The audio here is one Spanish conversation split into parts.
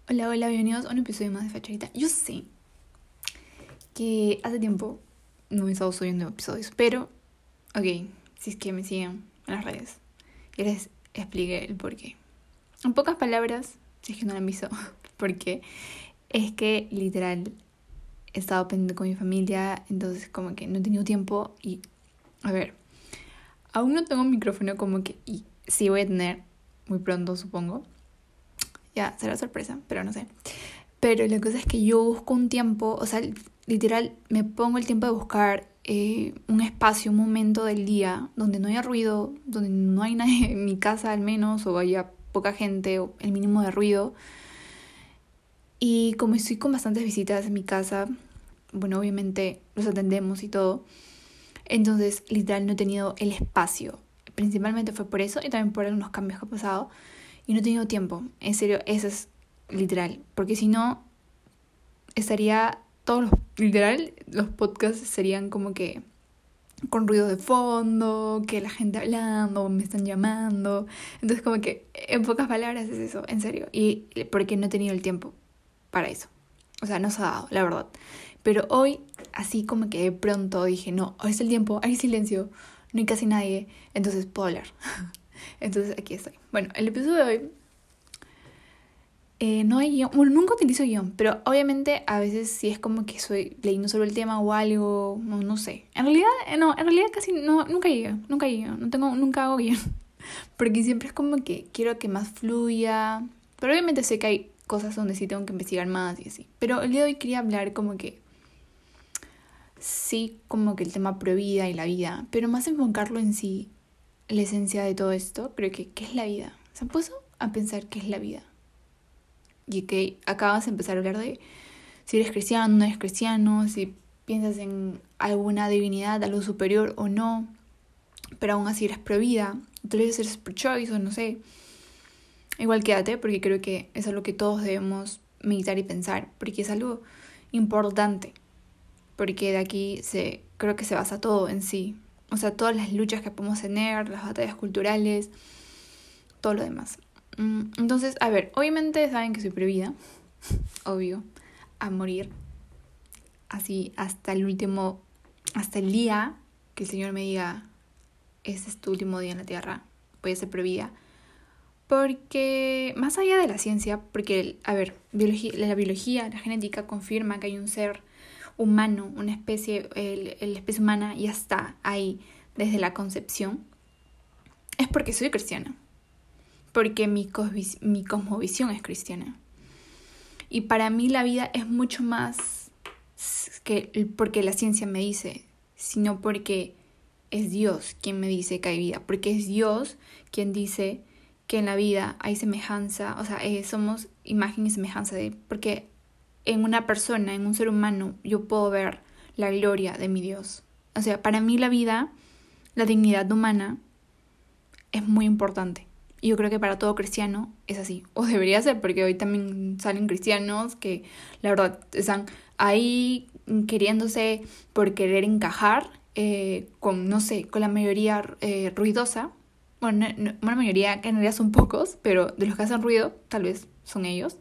Hola, hola, bienvenidos a un episodio más de Facharita. Yo sé que hace tiempo no he estado subiendo episodios, pero, ok, si es que me siguen en las redes, ya les expliqué el porqué. En pocas palabras, si es que no lo han visto, porque es que literal he estado pendiente con mi familia, entonces como que no he tenido tiempo y, a ver, aún no tengo un micrófono como que, y sí voy a tener muy pronto, supongo. Ya, será sorpresa, pero no sé. Pero la cosa es que yo busco un tiempo, o sea, literal, me pongo el tiempo de buscar un espacio, un momento del día donde no haya ruido, donde no hay nadie en mi casa al menos, o haya poca gente, o el mínimo de ruido. Y como estoy con bastantes visitas en mi casa, bueno, obviamente los atendemos y todo, entonces literal no he tenido el espacio. Principalmente fue por eso y también por algunos cambios que ha pasado. Y no he tenido tiempo, en serio, eso es literal. Porque si no, estaría literal, los podcasts serían como que con ruido de fondo, que la gente hablando, me están llamando. Entonces como que en pocas palabras es eso, en serio. Y porque no he tenido el tiempo para eso. O sea, no se ha dado, la verdad. Pero hoy, así como que de pronto dije, no, hoy es el tiempo, hay silencio, no hay casi nadie, entonces puedo hablar. Entonces aquí estoy. Bueno, el episodio de hoy no hay guión, bueno, nunca utilizo guión, pero obviamente a veces sí es como que estoy leyendo sobre el tema o algo, no sé. En realidad casi no, nunca guío, nunca hago guión, porque siempre es como que quiero que más fluya, pero obviamente sé que hay cosas donde sí tengo que investigar más y así. Pero el día de hoy quería hablar como que, sí, como que el tema pro vida y la vida, pero más enfocarlo en sí, la esencia de todo esto, creo que, ¿qué es la vida? ¿Se han puesto a pensar qué es la vida? Y que acabas de empezar a hablar de si eres cristiano, no eres cristiano, si piensas en alguna divinidad, algo superior o no, pero aún así eres pro vida, tal vez eres pro choice o no sé. Igual quédate, porque creo que es algo que todos debemos meditar y pensar, porque es algo importante, porque de aquí creo que se basa todo en sí. O sea, todas las luchas que podemos tener, las batallas culturales, todo lo demás. Entonces, a ver, obviamente saben que soy pro vida, obvio, a morir, así hasta el último, hasta el día que el Señor me diga, este es tu último día en la tierra, voy a ser pro vida. Porque más allá de la ciencia, porque, a ver, la biología, la genética confirma que hay un ser humano, una especie, la especie humana ya está ahí desde la concepción, es porque soy cristiana, porque mi cosmovisión es cristiana. Y para mí la vida es mucho más que porque la ciencia me dice, sino porque es Dios quien me dice que hay vida, porque es Dios quien dice que en la vida hay semejanza, o sea, somos imagen y semejanza de, porque en una persona, en un ser humano, yo puedo ver la gloria de mi Dios. O sea, para mí la vida, la dignidad humana, es muy importante. Y yo creo que para todo cristiano es así. O debería ser, porque hoy también salen cristianos que, la verdad, están ahí queriéndose por querer encajar con, no sé, con la mayoría ruidosa. Bueno, una mayoría que en realidad son pocos, pero de los que hacen ruido, tal vez son ellos.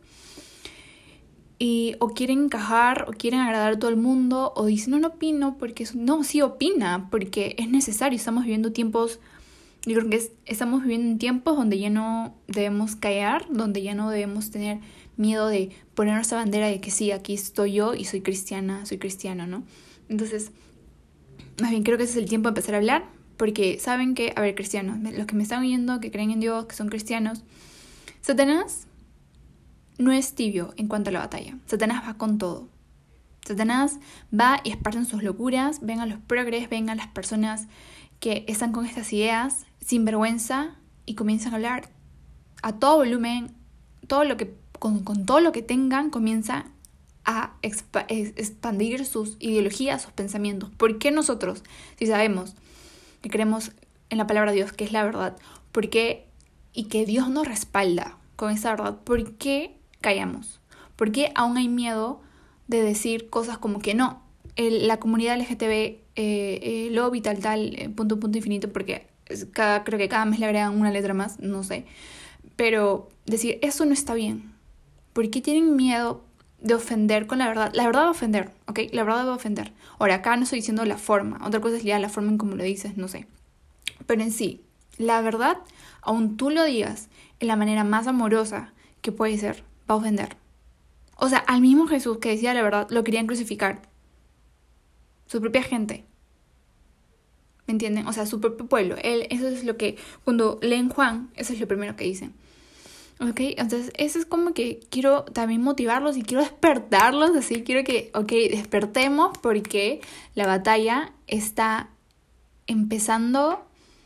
Y o quieren encajar, o quieren agradar a todo el mundo, o dicen, no opino, porque no, sí opina, porque es necesario. Estamos viviendo tiempos, yo creo que estamos viviendo en tiempos donde ya no debemos callar, donde ya no debemos tener miedo de poner nuestra bandera de que sí, aquí estoy yo y soy cristiana, soy cristiano, ¿no? Entonces, más bien creo que ese es el tiempo de empezar a hablar, porque saben que, a ver, cristianos, los que me están oyendo, que creen en Dios, que son cristianos, Satanás no es tibio en cuanto a la batalla. Satanás va con todo. Satanás va y esparcen sus locuras, ven a los progres, ven a las personas que están con estas ideas sin vergüenza y comienzan a hablar a todo volumen, todo lo que, con todo lo que tengan, comienza a expandir sus ideologías, sus pensamientos. ¿Por qué nosotros, si sabemos que creemos en la palabra de Dios, que es la verdad, por qué y que Dios nos respalda con esa verdad, por qué callamos? ¿Por qué aún hay miedo de decir cosas como que no, la comunidad LGTB, lobby, tal, punto infinito, porque creo que cada mes le agregan una letra más, no sé, pero decir, eso no está bien, ¿Por qué tienen miedo de ofender con la verdad? La verdad va a ofender, ¿ok? La verdad va a ofender. Ahora, acá no estoy diciendo la forma. Otra cosa es ya la forma en cómo lo dices, no sé. Pero en sí, la verdad, aun tú lo digas en la manera más amorosa que puede ser, va a ofender. O sea, al mismo Jesús que decía la verdad, lo querían crucificar. Su propia gente. ¿Me entienden? O sea, su propio pueblo. Eso es lo que, cuando leen Juan, eso es lo primero que dicen. ¿Ok? Entonces, eso es como que quiero también motivarlos y quiero despertarlos. Así, quiero que, despertemos porque la batalla está empezando.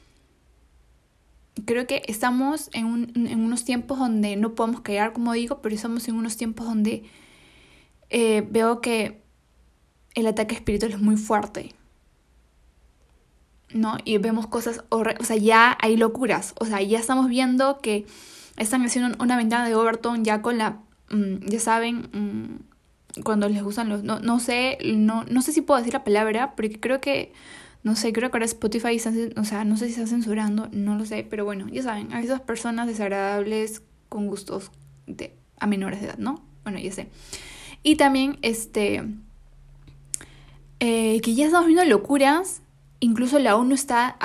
Creo que estamos en unos tiempos donde no podemos callar, como digo, pero estamos en unos tiempos donde veo que el ataque espiritual es muy fuerte, ¿no? Y vemos cosas horribles, o sea, ya hay locuras, o sea, ya estamos viendo que están haciendo una ventana de Overton ya con la, ya saben, cuando les gustan los, no sé si puedo decir la palabra, porque creo que, no sé, creo que ahora Spotify, o sea, no sé si está censurando, no lo sé, pero bueno, ya saben, a esas personas desagradables con gustos a menores de edad, ¿no? Bueno, ya sé. Y también, que ya estamos viendo locuras. Incluso la ONU está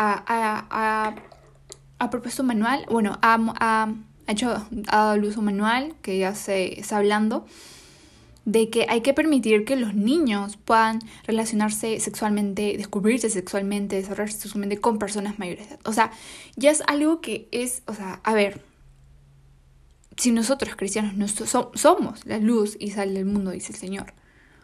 ha propuesto un manual, bueno, ha dado luz a un manual que ya se está hablando de que hay que permitir que los niños puedan relacionarse sexualmente, descubrirse sexualmente, desarrollarse sexualmente con personas mayores de edad. O sea, ya es algo que es, o sea, a ver, si nosotros cristianos no somos la luz y sal del mundo, dice el Señor.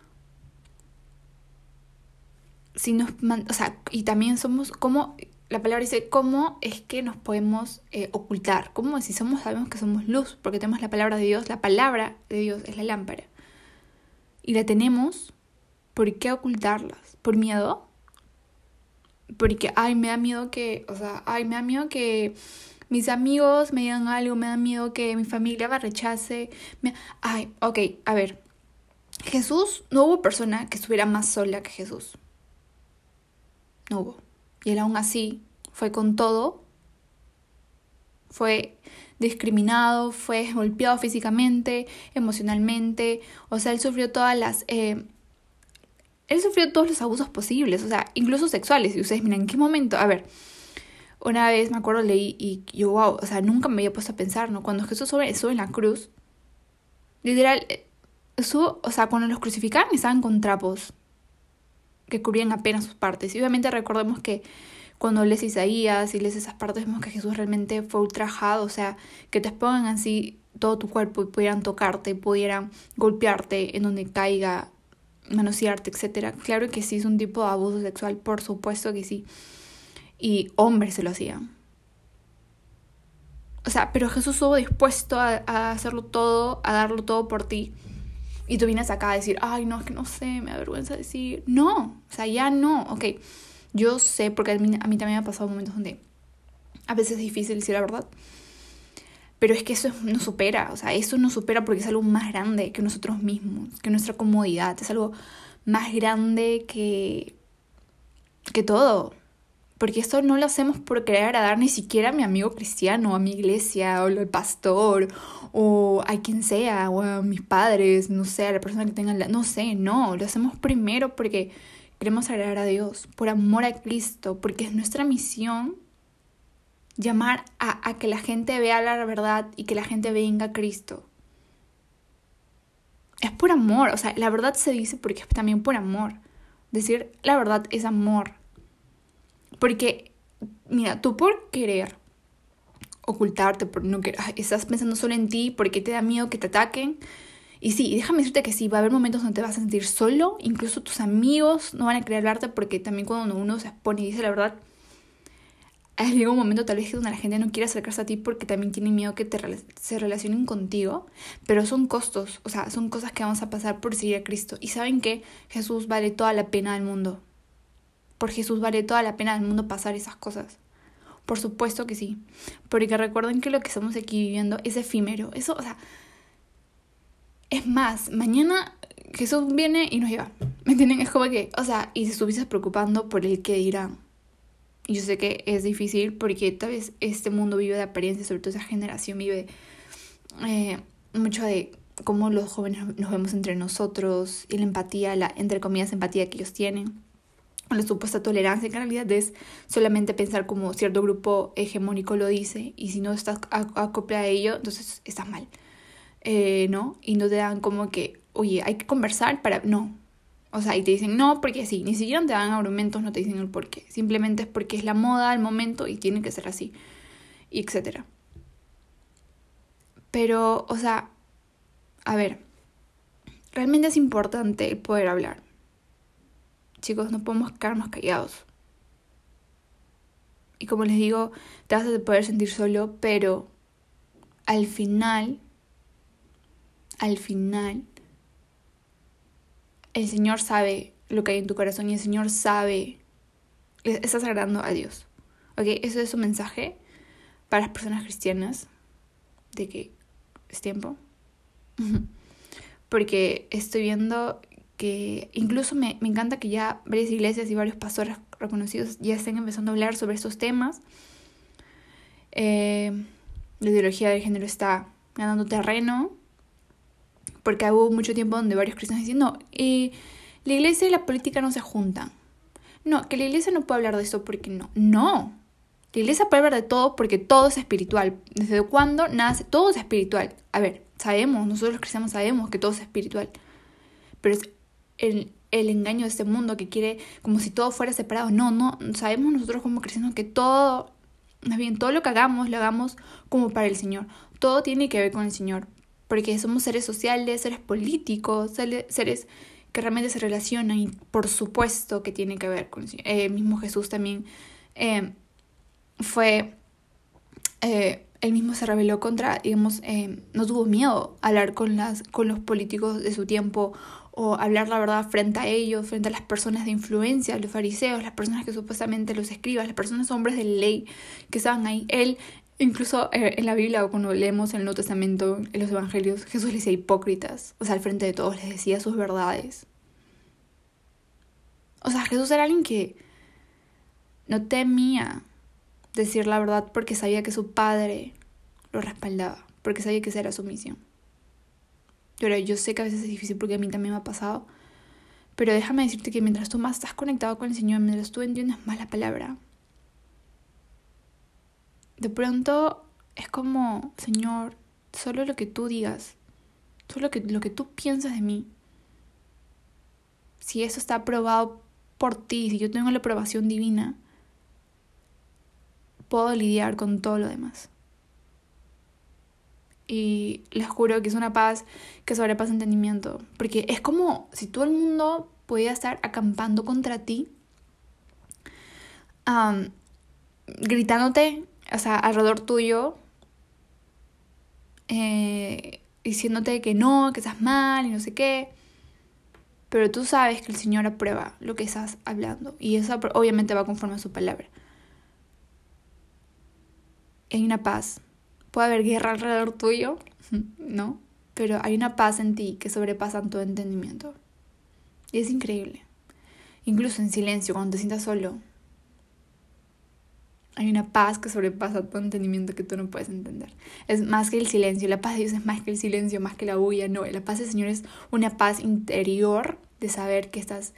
Si nos, o sea, y también somos, como la palabra dice, ¿cómo es que nos podemos ocultar? ¿Cómo si sabemos que somos luz? Porque tenemos la palabra de Dios es la lámpara. Y la tenemos, ¿por qué ocultarlas? ¿Por miedo? Porque, me da miedo que, me da miedo que mis amigos me digan algo, me da miedo que mi familia me rechace. A ver, Jesús, no hubo persona que estuviera más sola que Jesús. No hubo. Y él aún así fue con todo. Fue discriminado, fue golpeado físicamente, emocionalmente. O sea, él sufrió él sufrió todos los abusos posibles, o sea, incluso sexuales. Y ustedes miran, ¿en qué momento? A ver, una vez me acuerdo leí y yo, wow, o sea, nunca me había puesto a pensar, ¿no? Cuando Jesús sube en la cruz, literal, cuando los crucificaban estaban con trapos que cubrían apenas sus partes. Y obviamente recordemos que cuando lees Isaías y lees esas partes, vemos que Jesús realmente fue ultrajado, o sea, que te expongan así todo tu cuerpo y pudieran tocarte, pudieran golpearte en donde caiga, manosearte, etcétera. Claro que sí es un tipo de abuso sexual, por supuesto que sí. Y hombres se lo hacían. O sea, pero Jesús estuvo dispuesto a hacerlo todo, a darlo todo por ti. Y tú vienes acá a decir, no, es que no sé, me da vergüenza decir. No, o sea, ya no, ok. Yo sé, porque a mí también me ha pasado momentos donde a veces es difícil decir la verdad. Pero es que eso nos supera, o sea, eso nos supera porque es algo más grande que nosotros mismos, que nuestra comodidad. Es algo más grande que todo. Porque esto no lo hacemos por querer agradar ni siquiera a mi amigo cristiano, a mi iglesia, o al pastor, o a quien sea, o a mis padres, no sé, a la persona que tenga no sé, no. Lo hacemos primero porque queremos agradar a Dios, por amor a Cristo, porque es nuestra misión llamar a que la gente vea la verdad y que la gente venga a Cristo. Es por amor, o sea, la verdad se dice porque es también por amor. Decir la verdad es amor. Porque, mira, tú por querer ocultarte, por no querer, estás pensando solo en ti, porque te da miedo que te ataquen. Y sí, déjame decirte que sí, va a haber momentos donde te vas a sentir solo, incluso tus amigos no van a querer hablarte, porque también cuando uno se expone y dice la verdad, llega un momento tal vez donde la gente no quiere acercarse a ti porque también tiene miedo que se relacionen contigo, pero son costos, o sea, son cosas que vamos a pasar por seguir a Cristo. Y saben que Jesús vale toda la pena del mundo. Por Jesús vale toda la pena del mundo pasar esas cosas. Por supuesto que sí. Porque recuerden que lo que estamos aquí viviendo es efímero. Eso, o sea, es más, mañana Jesús viene y nos lleva. ¿Me entienden? Es como que, o sea, y si estuvieses preocupando por el que dirán. Y yo sé que es difícil porque tal vez este mundo vive de apariencia, sobre todo esa generación vive mucho de cómo los jóvenes nos vemos entre nosotros y la empatía, la entre comillas empatía que ellos tienen, la supuesta tolerancia, que en realidad es solamente pensar como cierto grupo hegemónico lo dice, y si no estás acoplado a ello, entonces estás mal, ¿no? Y no te dan como que, oye, hay que conversar para... No. O sea, y te dicen no porque sí, ni siquiera te dan argumentos, no te dicen el por qué. Simplemente es porque es la moda, el momento y tiene que ser así, y etcétera. Pero, o sea, a ver, realmente es importante el poder hablar. Chicos, no podemos quedarnos callados. Y como les digo, te vas a poder sentir solo, pero al final, el Señor sabe lo que hay en tu corazón y el Señor sabe, estás agradando a Dios. ¿Ok? Eso es un mensaje para las personas cristianas de que es tiempo. Porque estoy viendo que incluso me encanta que ya varias iglesias y varios pastores reconocidos ya estén empezando a hablar sobre estos temas. La ideología del género está ganando terreno, porque hubo mucho tiempo donde varios cristianos decían, no, la iglesia y la política no se juntan. No, que la iglesia no puede hablar de esto porque no. No, la iglesia puede hablar de todo porque todo es espiritual. ¿Desde cuándo nace? Todo es espiritual. A ver, sabemos, nosotros los cristianos sabemos que todo es espiritual, pero es el engaño de este mundo que quiere como si todo fuera separado. No, sabemos nosotros como cristianos que todo, más bien todo lo que hagamos, lo hagamos como para el Señor. Todo tiene que ver con el Señor, porque somos seres sociales, seres políticos, seres que realmente se relacionan, y por supuesto que tiene que ver con el Señor. Mismo Jesús también él mismo se rebeló contra, digamos, no tuvo miedo a hablar con los políticos de su tiempo, o hablar la verdad frente a ellos, frente a las personas de influencia, los fariseos, las personas que supuestamente los escribas, las personas hombres de ley que estaban ahí. Él, incluso en la Biblia, o cuando leemos en el Nuevo Testamento, en los Evangelios, Jesús les decía hipócritas, o sea, al frente de todos les decía sus verdades. O sea, Jesús era alguien que no temía decir la verdad porque sabía que su padre lo respaldaba, porque sabía que esa era su misión. Pero yo sé que a veces es difícil porque a mí también me ha pasado, pero déjame decirte que mientras tú más estás conectado con el Señor, mientras tú entiendes más la palabra, de pronto es como, Señor, solo lo que tú digas, solo lo que tú piensas de mí, si eso está aprobado por ti, si yo tengo la aprobación divina, puedo lidiar con todo lo demás. Y les juro que es una paz que sobrepasa entendimiento. Porque es como si todo el mundo pudiera estar acampando contra ti, gritándote, o sea, alrededor tuyo, diciéndote que no, que estás mal y no sé qué. Pero tú sabes que el Señor aprueba lo que estás hablando. Y eso obviamente va conforme a su palabra. Hay una paz. Puede haber guerra alrededor tuyo, ¿no? Pero hay una paz en ti que sobrepasa todo entendimiento. Y es increíble. Incluso en silencio, cuando te sientas solo, hay una paz que sobrepasa todo entendimiento que tú no puedes entender. Es más que el silencio. La paz de Dios es más que el silencio, más que la bulla. No, la paz del Señor es una paz interior de saber que estás...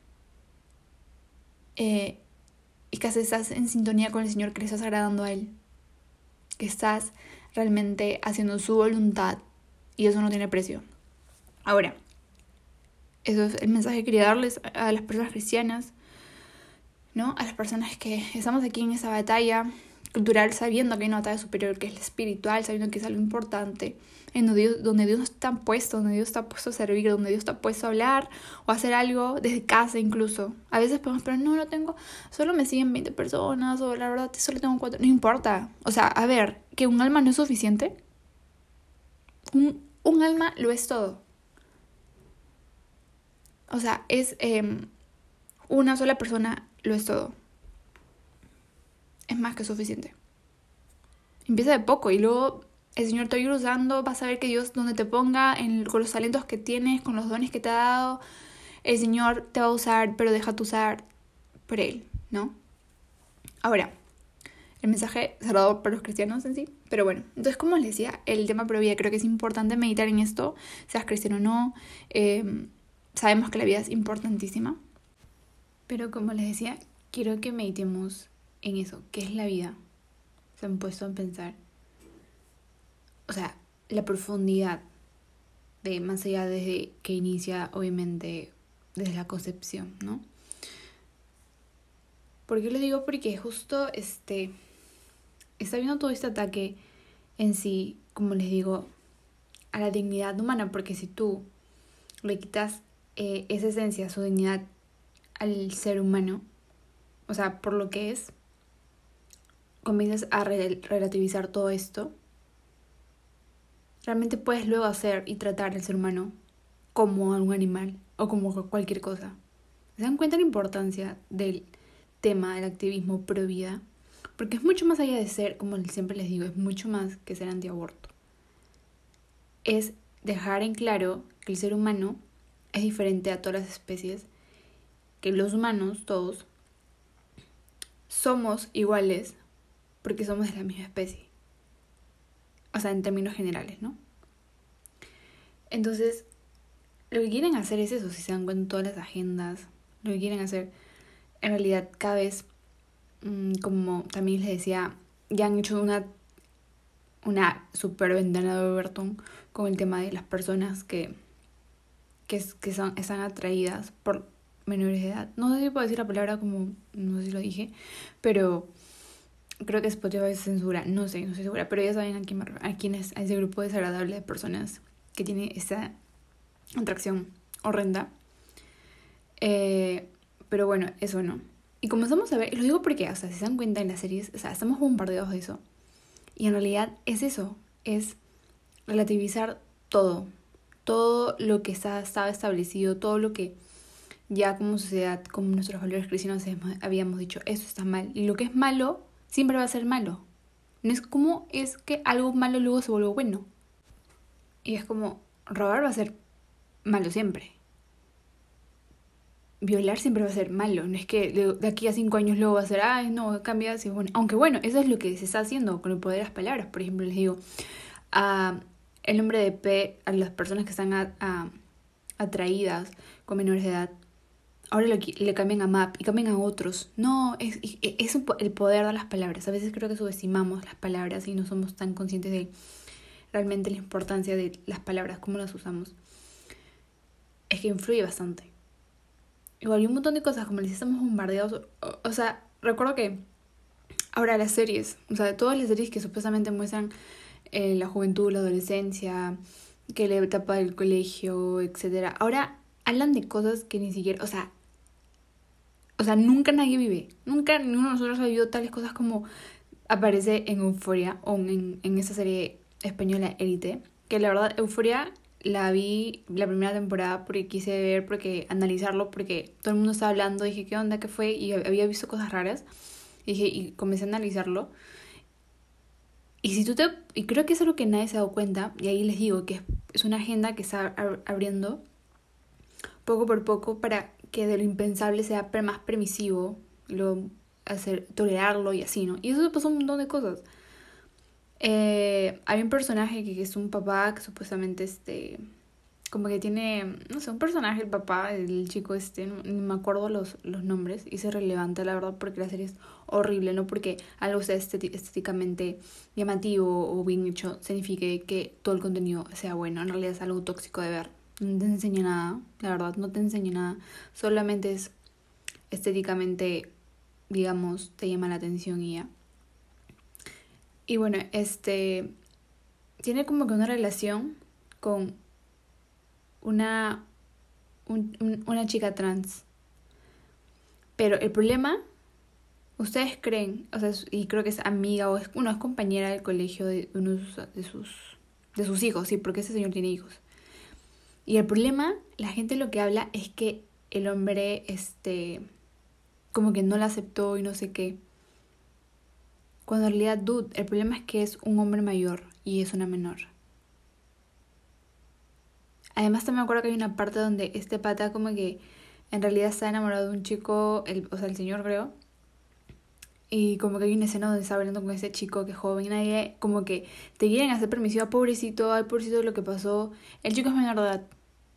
y que estás en sintonía con el Señor, que le estás agradando a Él. Que estás realmente haciendo su voluntad, y eso no tiene precio. Ahora, eso es el mensaje que quería darles a las personas cristianas, ¿no? A las personas que estamos aquí en esa batalla cultural, sabiendo que hay una batalla superior, que es la espiritual, sabiendo que es algo importante, en donde Dios está puesto, donde Dios está puesto a servir, donde Dios está puesto a hablar o a hacer algo desde casa incluso. A veces podemos, pero no tengo, solo me siguen 20 personas, o la verdad solo tengo 4, no importa. O sea, a ver, que un alma no es suficiente. Un alma lo es todo. O sea, es una sola persona lo es todo. Es más que suficiente. Empieza de poco y luego el Señor te va a ir usando. Vas a ver que Dios, donde te ponga, con los talentos que tienes, con los dones que te ha dado, el Señor te va a usar, pero déjate usar por Él, ¿no? Ahora, el mensaje cerrado para los cristianos en sí. Pero bueno, entonces como les decía, el tema pro vida, creo que es importante meditar en esto, seas cristiano o no. Sabemos que la vida es importantísima. Pero como les decía, quiero que meditemos en eso, ¿qué es la vida? Se han puesto a pensar, o sea, la profundidad de más allá desde que inicia, obviamente, desde la concepción, ¿no? ¿Por qué lo digo? Porque justo está viendo todo este ataque en sí, como les digo, a la dignidad humana, porque si tú le quitas esa esencia, su dignidad al ser humano, o sea, por lo que es, comienzas a relativizar todo esto, realmente puedes luego hacer y tratar al ser humano como a un animal o como cualquier cosa. ¿Se dan cuenta la importancia del tema del activismo pro vida? Porque es mucho más allá de ser, como siempre les digo, es mucho más que ser antiaborto. Es dejar en claro que el ser humano es diferente a todas las especies, que los humanos, todos, somos iguales porque somos de la misma especie. O sea, en términos generales, ¿no? Entonces, lo que quieren hacer es eso, si se dan cuenta en todas las agendas, lo que quieren hacer, en realidad cada vez, como también les decía, ya han hecho una super ventana de Overton con el tema de las personas que están atraídas por menores de edad. No sé si puedo decir la palabra como, no sé si lo dije, pero creo que Spotify censura, no sé, no estoy segura, pero ya saben a quién es, a ese grupo desagradable de personas que tiene esa atracción horrenda. Pero bueno, eso no. Y comenzamos a ver, y lo digo porque, o sea, si se dan cuenta en las series, o sea, estamos bombardeados de eso. Y en realidad es eso, es relativizar todo. Todo lo que estaba establecido, todo lo que ya como sociedad, como nuestros valores cristianos habíamos dicho, eso está mal. Y lo que es malo, siempre va a ser malo. No es como es que algo malo luego se vuelve bueno. Y es como, robar va a ser malo siempre. Violar siempre va a ser malo. No es que de aquí a 5 años luego va a ser, ay, no, cambia así. Bueno, aunque bueno, eso es lo que se está haciendo con el poder de las palabras. Por ejemplo, les digo, el nombre de P a las personas que están atraídas con menores de edad, ahora le cambian a MAP y cambian a otros. No, es el poder de las palabras. A veces creo que subestimamos las palabras y no somos tan conscientes de realmente la importancia de las palabras, cómo las usamos. Es que influye bastante. Igual hay un montón de cosas, como les estamos bombardeados. O sea, recuerdo que ahora las series, o sea, todas las series que supuestamente muestran la juventud, la adolescencia, que la etapa del colegio, etcétera, ahora hablan de cosas que ni siquiera, o sea, nunca nadie vive. Nunca ninguno de nosotros ha vivido tales cosas como aparece en Euphoria o en esa serie española Élite. Que la verdad, Euphoria la vi la primera temporada porque quise ver, porque analizarlo, porque todo el mundo estaba hablando. Dije, ¿qué onda? ¿Qué fue? Y había visto cosas raras. Y comencé a analizarlo. Y creo que es algo que nadie se ha dado cuenta. Y ahí les digo que es una agenda que está abriendo poco por poco para que de lo impensable sea más permisivo, tolerarlo y así, ¿no? Y eso pasó un montón de cosas. Hay un personaje que es un papá que supuestamente como que tiene, no sé, un personaje, el papá, el chico no me acuerdo los nombres, y se relevante la verdad porque la serie es horrible, no porque algo sea estéticamente llamativo o bien hecho signifique que todo el contenido sea bueno, en realidad es algo tóxico de ver. No te enseña nada, la verdad, no te enseña nada. Solamente es estéticamente, digamos, te llama la atención y ya. Y bueno, tiene como que una relación con una chica trans. Pero el problema, ustedes creen, o sea, y creo que es amiga o es compañera del colegio de uno de sus hijos, sí, porque ese señor tiene hijos. Y el problema, la gente lo que habla es que el hombre, como que no la aceptó y no sé qué. Cuando en realidad, dude, el problema es que es un hombre mayor y es una menor. Además también me acuerdo que hay una parte donde este pata como que en realidad está enamorado de un chico, o sea, el señor creo. Y como que hay una escena donde está hablando con ese chico que es joven y nadie, como que te quieren hacer permisiva, pobrecito, ay, pobrecito de lo que pasó. El chico es menor de edad.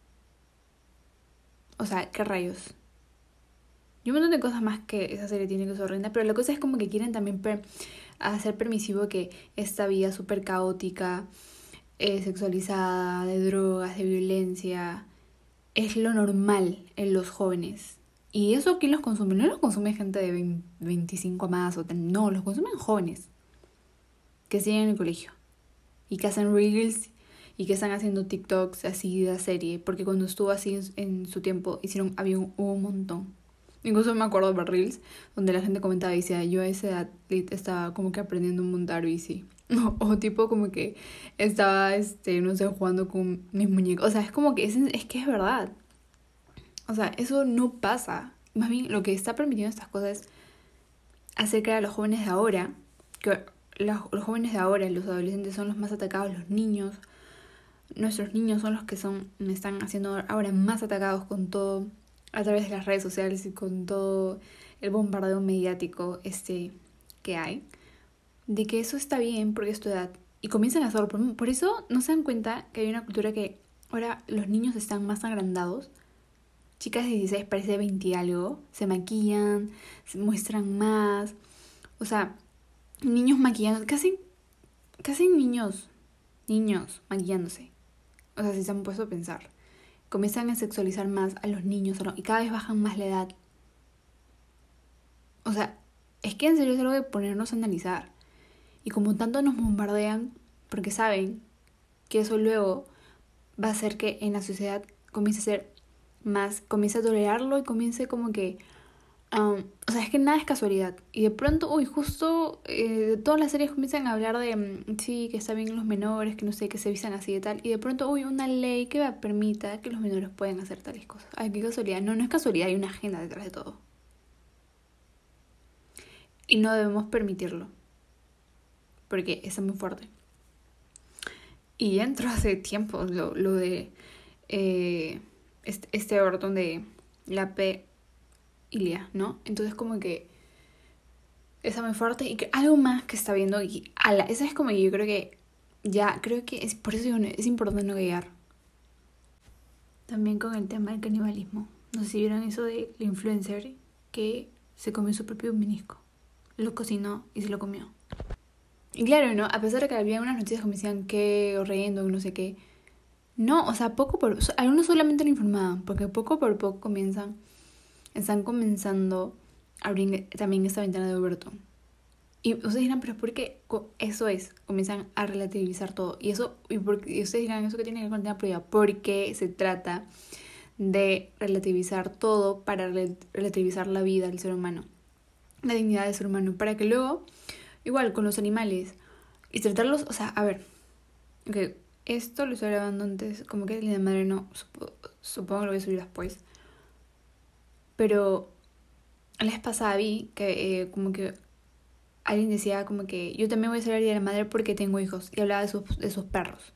O sea, ¿qué rayos? Y un montón de cosas más que esa serie tiene que ser horrenda, pero la cosa es como que quieren también hacer permisivo que esta vida súper caótica, sexualizada, de drogas, de violencia, es lo normal en los jóvenes. ¿Y eso quién los consume? No los consume gente de 25 más, no, los consumen jóvenes que siguen en el colegio y que hacen reels y que están haciendo TikToks así de la serie, porque cuando estuvo así en su tiempo hubo un montón. Incluso me acuerdo de reels donde la gente comentaba y decía, yo a esa edad estaba como que aprendiendo a montar bici. O tipo como que estaba, no sé, jugando con mis muñecos. O sea, es como que es que es verdad. O sea, eso no pasa. Más bien, lo que está permitiendo estas cosas es hacer creer a los jóvenes de ahora, que los jóvenes de ahora, los adolescentes son los más atacados, los niños, nuestros niños son los que están haciendo ahora más atacados con todo, a través de las redes sociales y con todo el bombardeo mediático que hay, de que eso está bien porque es tu edad. Y comienzan a hacerlo. Por eso no se dan cuenta que hay una cultura que ahora los niños están más agrandados. Chicas de 16 parece 20 y algo. Se maquillan, se muestran más. O sea, niños maquillando. Casi niños maquillándose. O sea, si se han puesto a pensar. Comienzan a sexualizar más a los niños y cada vez bajan más la edad. O sea, es que en serio es algo de ponernos a analizar. Y como tanto nos bombardean, porque saben que eso luego va a hacer que en la sociedad comience a ser más, comience a tolerarlo y comience como que... o sea, es que nada es casualidad. Y de pronto, justo de todas las series comienzan a hablar de, sí, que está bien los menores, que no sé, que se vistan así y tal. Y de pronto, una ley que permita que los menores puedan hacer tales cosas. Ay, qué casualidad. No es casualidad, hay una agenda detrás de todo. Y no debemos permitirlo. Porque está muy fuerte. Y ya entró hace tiempo lo de este abortón de la pedofilia, ¿no? Entonces como que está muy fuerte. Y que algo más que está viendo, y esa es como yo creo que es por eso es importante no guiar. También con el tema del canibalismo. No sé si vieron eso de la influencer que se comió su propio menisco. Lo cocinó y se lo comió. Y claro, ¿no? A pesar de que había unas noticias que me decían que horrendo, no sé qué. No, o sea, algunos solamente lo informaban, porque poco por poco están comenzando a abrir también esta ventana de Overton. Y ustedes dirán, pero ¿por qué? Eso comienzan a relativizar todo. Y ustedes dirán, ¿eso qué tiene que ver con el tema privado? Porque se trata de relativizar todo para relativizar la vida del ser humano, la dignidad del ser humano, para que luego, igual con los animales, y tratarlos, o sea, a ver, okay, esto lo estoy grabando antes, como que el día de madre no, supongo que lo voy a subir después, pero la vez pasada vi que como que alguien decía como que yo también voy a ser el día de la madre porque tengo hijos, y hablaba de sus perros.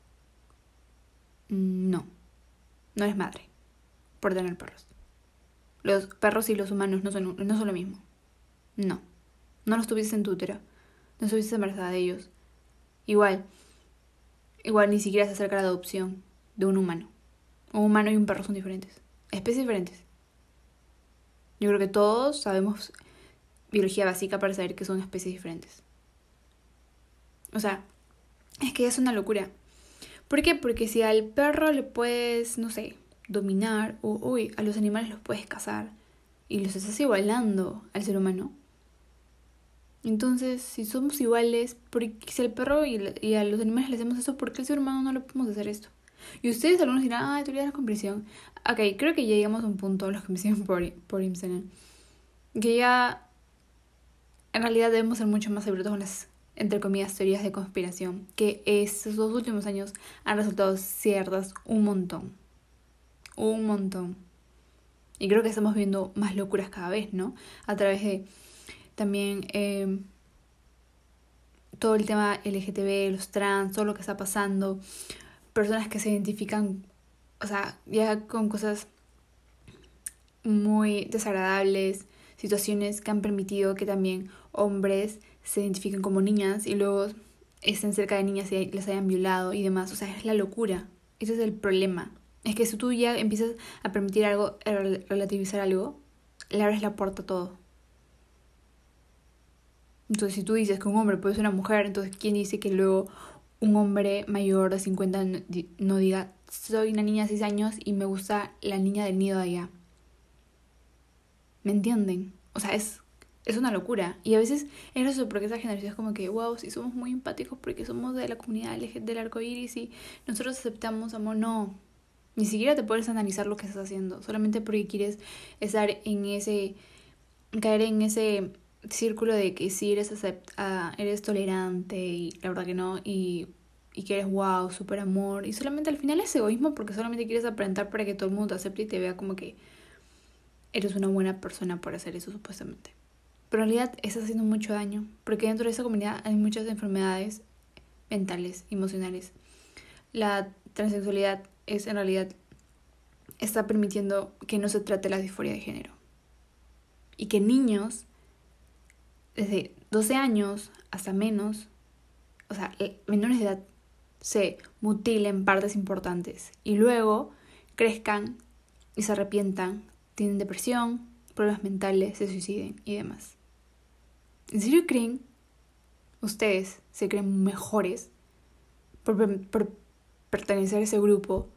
No eres madre por tener perros. Los perros y los humanos no son lo mismo. No los tuvieses en tu útero, no estuvieses embarazada de ellos. Igual ni siquiera se acerca a la adopción de un humano. Un humano y un perro son diferentes, especies diferentes. Yo creo que todos sabemos biología básica para saber que son especies diferentes. O sea, es que es una locura. ¿Por qué? Porque si al perro le puedes, no sé, dominar, o a los animales los puedes cazar y los estás igualando al ser humano. Entonces, si somos iguales, porque si al perro y a los animales le hacemos eso, ¿por qué al ser humano no le podemos hacer esto? Y ustedes algunos dirán, teoría de la comprensión. Ok, creo que ya llegamos a un punto, los que me siguen por Instagram, que ya en realidad debemos ser mucho más abiertos con las, entre comillas, teorías de conspiración, que estos 2 últimos años han resultado ciertas un montón. Y creo que estamos viendo más locuras cada vez, ¿no? A través de también todo el tema LGTB, los trans, todo lo que está pasando, personas que se identifican, o sea, ya con cosas muy desagradables, situaciones que han permitido que también hombres se identifiquen como niñas y luego estén cerca de niñas y les hayan violado y demás. O sea, es la locura. Ese es el problema. Es que si tú ya empiezas a permitir algo, a relativizar algo, le abres la puerta a todo. Entonces, si tú dices que un hombre puede ser una mujer, entonces, ¿quién dice que luego un hombre mayor de 50 no diga, soy una niña de 6 años y me gusta la niña del nido de allá? ¿Me entienden? O sea, es una locura. Y a veces es eso, porque esa generación es como que, wow, sí somos muy empáticos porque somos de la comunidad del arco iris y nosotros aceptamos amor. No, ni siquiera te puedes analizar lo que estás haciendo, solamente porque quieres estar caer en ese círculo de que sí eres tolerante y la verdad que no, y que eres wow, súper amor, y solamente al final es egoísmo porque solamente quieres aparentar para que todo el mundo te acepte y te vea como que eres una buena persona por hacer eso supuestamente. Pero en realidad estás haciendo mucho daño, porque dentro de esa comunidad hay muchas enfermedades mentales, emocionales. La transexualidad en realidad está permitiendo que no se trate la disforia de género. Y que niños, desde 12 años hasta menos, o sea, menores de edad, se mutilen partes importantes. Y luego crezcan y se arrepientan, tienen depresión, problemas mentales, se suiciden y demás. ¿En serio creen? Ustedes se creen mejores por pertenecer a ese grupo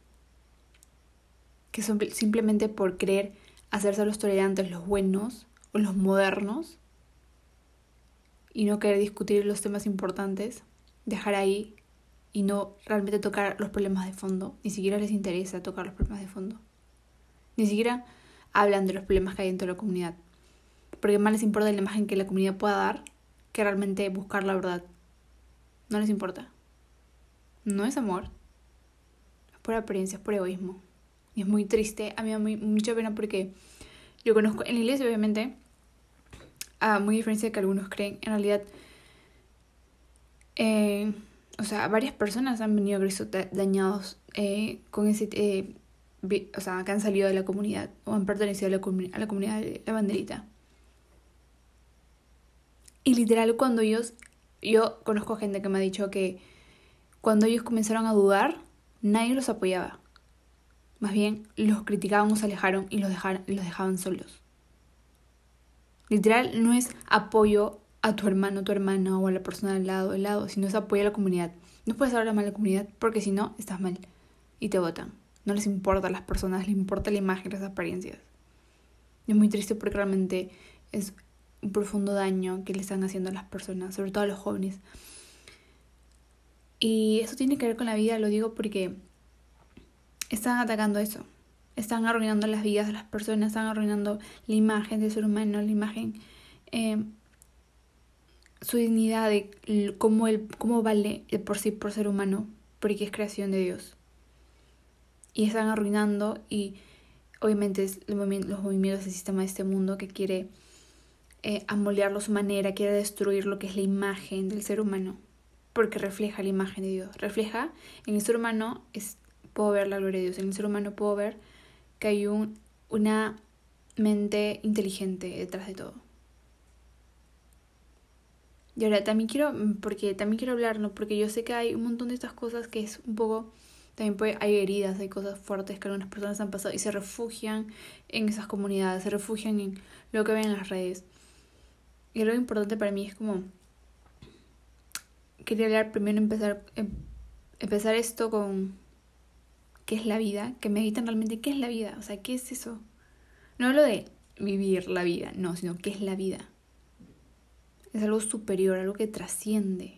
que son simplemente por querer hacerse los tolerantes, los buenos o los modernos y no querer discutir los temas importantes, dejar ahí y no realmente tocar los problemas de fondo. Ni siquiera les interesa tocar los problemas de fondo. Ni siquiera hablan de los problemas que hay dentro de la comunidad. Porque más les importa la imagen que la comunidad pueda dar que realmente buscar la verdad. No les importa. No es amor. Es pura apariencia, es puro egoísmo. Y es muy triste. A mí me da mucha pena porque yo conozco en la iglesia, obviamente, muy diferencia de que algunos creen, en realidad, o sea, varias personas han venido a Cristo dañados con ese, o sea, que han salido de la comunidad o han pertenecido a la comunidad de la banderita. Y literal, cuando yo conozco gente que me ha dicho que cuando ellos comenzaron a dudar, nadie los apoyaba. Más bien, los criticaban o se alejaron y los dejaban solos. Literal, no es apoyo a tu hermano, tu hermana o a la persona al lado, sino es apoyo a la comunidad. No puedes hablar mal de la comunidad porque si no, estás mal y te votan. No les importa a las personas, les importa la imagen, las apariencias. Y es muy triste porque realmente es un profundo daño que le están haciendo a las personas, sobre todo a los jóvenes. Y eso tiene que ver con la vida, lo digo porque están atacando eso. Están arruinando las vidas de las personas, están arruinando la imagen del ser humano, la imagen, su dignidad, de cómo vale por sí por ser humano, porque es creación de Dios. Y están arruinando y obviamente es los movimientos del sistema de este mundo que quiere amoldearlo a su manera, quiere destruir lo que es la imagen del ser humano, porque refleja la imagen de Dios. Refleja, en el ser humano puedo ver la gloria de Dios, en el ser humano puedo ver que hay una mente inteligente detrás de todo. Y ahora también quiero hablarlo, porque yo sé que hay un montón de estas cosas que es un poco, también hay heridas, hay cosas fuertes que algunas personas han pasado y se refugian en esas comunidades, se refugian en lo que ven en las redes. Y algo importante para mí es como, quería hablar primero, empezar esto con qué es la vida, que meditan realmente qué es la vida, o sea, qué es eso. No hablo de vivir la vida, no, sino qué es la vida. Es algo superior, algo que trasciende.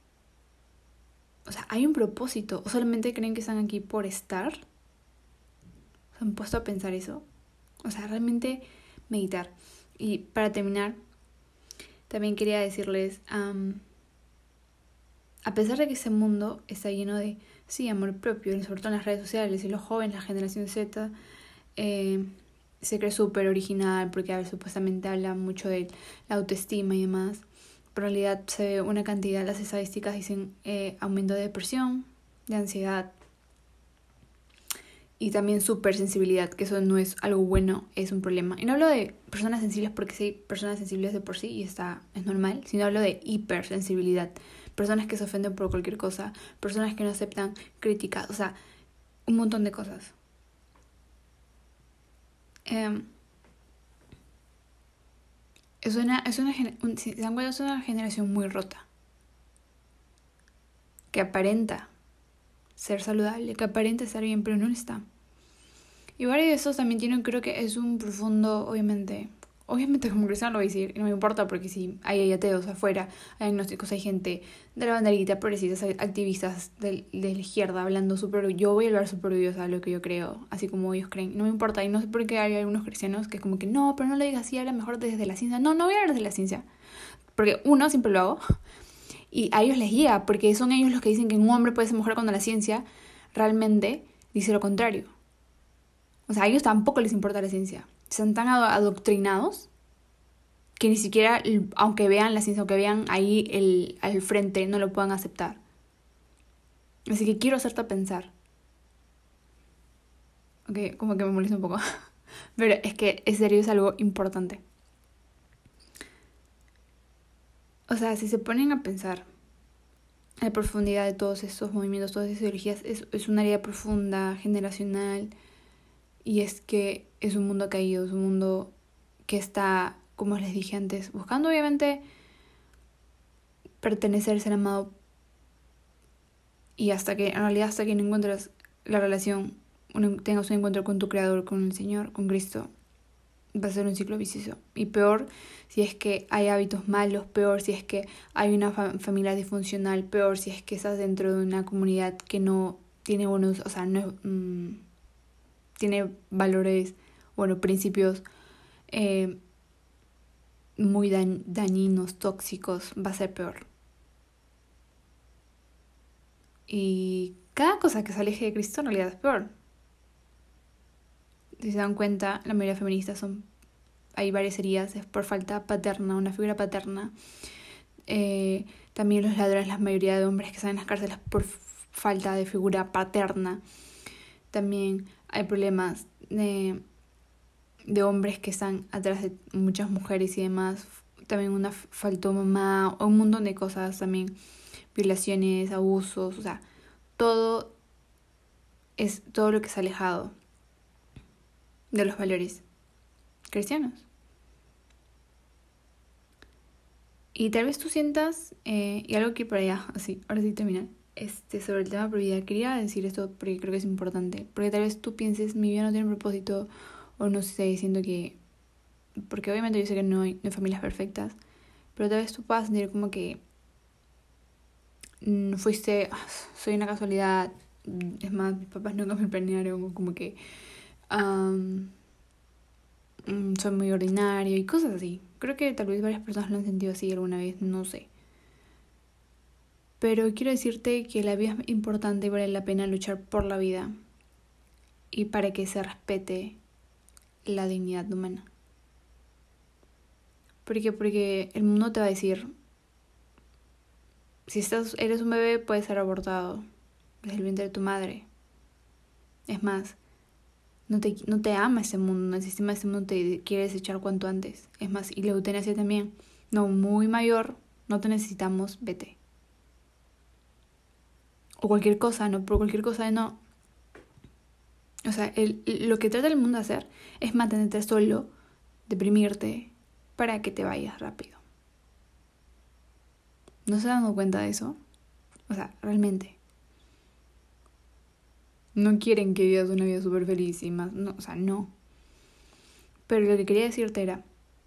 O sea, ¿hay un propósito? ¿O solamente creen que están aquí por estar? ¿Se han puesto a pensar eso? O sea, realmente meditar. Y para terminar, también quería decirles, a pesar de que ese mundo está lleno de, sí, amor propio, sobre todo en las redes sociales, y los jóvenes, la generación Z, se cree súper original porque supuestamente habla mucho de la autoestima y demás. Pero en realidad se ve una cantidad, las estadísticas dicen aumento de depresión, de ansiedad, y también supersensibilidad, que eso no es algo bueno, es un problema. Y no hablo de personas sensibles porque sí, personas sensibles de por sí y es normal, sino hablo de hipersensibilidad. Personas que se ofenden por cualquier cosa, personas que no aceptan críticas, o sea, un montón de cosas. Es una generación muy rota, que aparenta ser saludable, que aparenta estar bien, pero no lo está. Y varios de esos también tienen, creo que es un profundo, obviamente como cristiano lo voy a decir, y no me importa porque si hay ateos afuera, hay agnósticos, hay gente de la banderita, progresistas, activistas de la izquierda hablando yo voy a hablar súper orgullosa de lo que yo creo, así como ellos creen, no me importa, y no sé por qué hay algunos cristianos que es como que no, pero no lo digas así, habla mejor desde la ciencia, no voy a hablar desde la ciencia, porque uno, siempre lo hago, y a ellos les guía, porque son ellos los que dicen que un hombre puede ser mujer cuando la ciencia realmente dice lo contrario. O sea, a ellos tampoco les importa la ciencia. Están tan adoctrinados que ni siquiera, aunque vean la ciencia, aunque vean ahí al frente, no lo puedan aceptar. Así que quiero hacerte pensar. Ok, como que me molesta un poco. Pero es que en serio es algo importante. O sea, si se ponen a pensar en la profundidad de todos estos movimientos, todas esas ideologías, es un área profunda, generacional. Y es que es un mundo caído, es un mundo que está, como les dije antes, buscando obviamente pertenecer, ser amado. Y en realidad hasta que no encuentras la relación, tengas un encuentro con tu creador, con el Señor, con Cristo, va a ser un ciclo vicioso. Y peor si es que hay hábitos malos, peor si es que hay una familia disfuncional, peor si es que estás dentro de una comunidad que no tiene buenos, o sea, no tiene valores, principios muy dañinos, tóxicos, va a ser peor. Y cada cosa que se aleje de Cristo en realidad es peor. Si se dan cuenta, la mayoría de feministas hay varias heridas, es por falta paterna, una figura paterna. También los ladrones, la mayoría de hombres que están en las cárceles por falta de figura paterna. También hay problemas de hombres que están atrás de muchas mujeres y demás. También faltó mamá, un montón de cosas también. Violaciones, abusos, o sea, todo lo que se ha alejado de los valores cristianos. Y tal vez tú sientas, y algo que para allá, así, ahora sí terminar, sobre el tema de vida, quería decir esto porque creo que es importante, porque tal vez tú pienses, mi vida no tiene propósito, o no sé, diciendo que, porque obviamente yo sé que no hay familias perfectas, pero tal vez tú puedas sentir como que soy una casualidad, es más, mis papás nunca me planearon, o como que soy muy ordinario y cosas así. Creo que tal vez varias personas lo han sentido así alguna vez, no sé. Pero quiero decirte que la vida es importante y vale la pena luchar por la vida y para que se respete la dignidad humana. Porque el mundo te va a decir, si eres un bebé puedes ser abortado desde el vientre de tu madre. Es más, no te ama ese mundo, el sistema de ese mundo te quiere desechar cuanto antes. Es más, y la eutanasia también. No, muy mayor, no te necesitamos, vete. O cualquier cosa, no, por cualquier cosa no. O sea, lo que trata el mundo de hacer es mantenerte solo, deprimirte, para que te vayas rápido. ¿No se dan cuenta de eso? O sea, realmente. No quieren que vivas una vida súper feliz y más, no, o sea, no. Pero lo que quería decirte era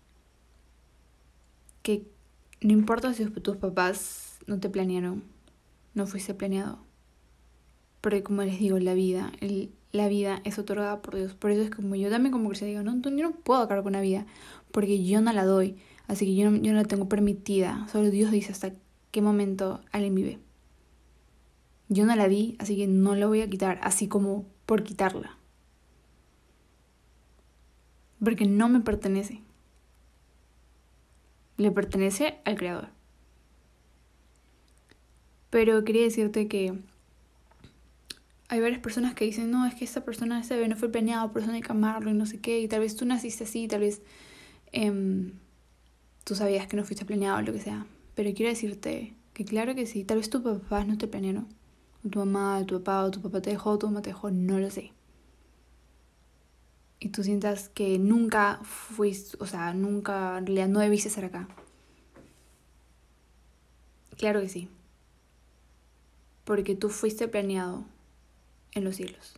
que no importa si tus papás no te planearon, no fuiste planeado. Porque como les digo, la vida es otorgada por Dios. Por eso es como yo también como cristiana digo, no, yo no puedo acabar con la vida, porque yo no la doy. Así que yo no la tengo permitida. Solo Dios dice hasta qué momento alguien vive. Yo no la di, así que no la voy a quitar, así como por quitarla. Porque no me pertenece. Le pertenece al Creador. Pero quería decirte que hay varias personas que dicen, no, es que esta persona, ese bebé no fue planeado, por eso no hay que amarlo y no sé qué, y tal vez tú naciste así, tal vez tú sabías que no fuiste planeado o lo que sea. Pero quiero decirte que claro que sí, tal vez tus papás no te planearon, o tu mamá, o tu papá te dejó, o tu mamá te dejó, no lo sé. Y tú sientas que nunca fuiste, o sea, nunca, en realidad no debiste estar acá. Claro que sí. Porque tú fuiste planeado en los cielos.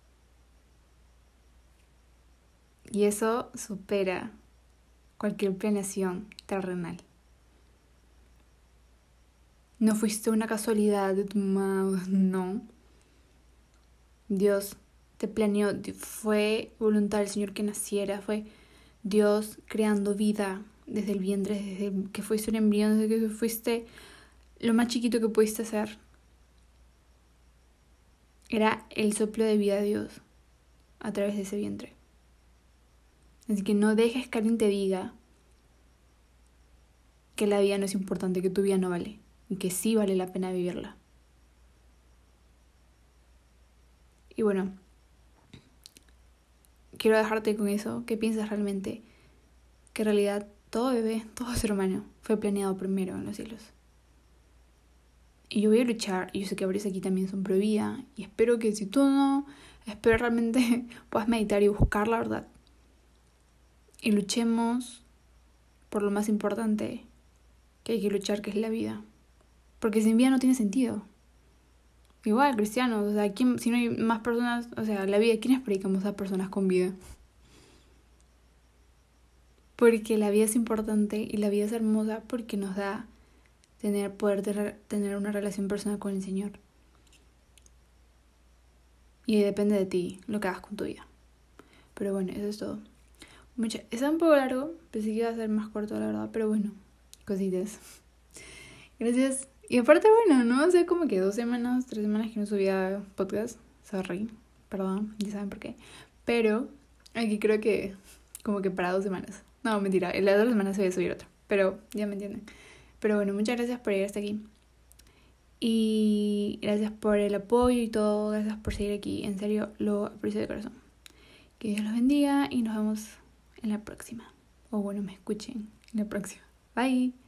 Y eso supera cualquier planeación terrenal. No fuiste una casualidad de tu mamá, no. Dios te planeó, fue voluntad del Señor que naciera, fue Dios creando vida desde el vientre, desde que fuiste un embrión, desde que fuiste lo más chiquito que pudiste ser. Era el soplo de vida de Dios a través de ese vientre. Así que no dejes que alguien te diga que la vida no es importante, que tu vida no vale y que sí vale la pena vivirla. Y bueno, quiero dejarte con eso, que piensas realmente que en realidad todo bebé, todo ser humano fue planeado primero en los cielos. Y yo voy a luchar, y yo sé que varios aquí también son pro vida, y espero que si tú no, espero realmente puedas meditar y buscar la verdad. Y luchemos por lo más importante que hay que luchar, que es la vida. Porque sin vida no tiene sentido. Igual, cristianos, o sea, si no hay más personas, o sea, la vida, ¿quiénes predicamos a personas con vida? Porque la vida es importante y la vida es hermosa porque nos da poder tener una relación personal con el Señor. Y depende de ti lo que hagas con tu vida. Pero bueno, eso es todo. Está un poco largo, pensé que iba a ser más corto, la verdad, pero bueno, cositas. Gracias. Y aparte, bueno, no hace como que 2 semanas, 3 semanas que no subía podcast. Sorry, perdón, ya saben por qué. Pero aquí creo que como que para 2 semanas. No, mentira, en las 2 semanas se voy a subir otro. Pero ya me entienden. Pero bueno, muchas gracias por llegar hasta aquí. Y gracias por el apoyo y todo. Gracias por seguir aquí. En serio, lo aprecio de corazón. Que Dios los bendiga y nos vemos en la próxima. O bueno, me escuchen en la próxima. Bye.